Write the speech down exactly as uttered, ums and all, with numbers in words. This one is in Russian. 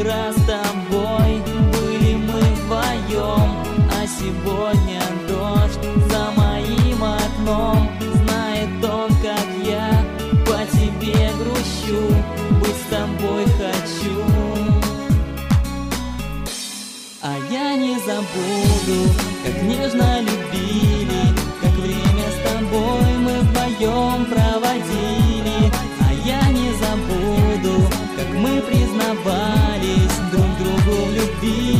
Вчера с тобой были мы вдвоем, а сегодня дождь за моим окном. Знает он, как я по тебе грущу, быть с тобой хочу. А я не забуду, как нежно любили, как время с тобой мы вдвоем проводили. А я не забуду, как мы признавались друг другу в любви.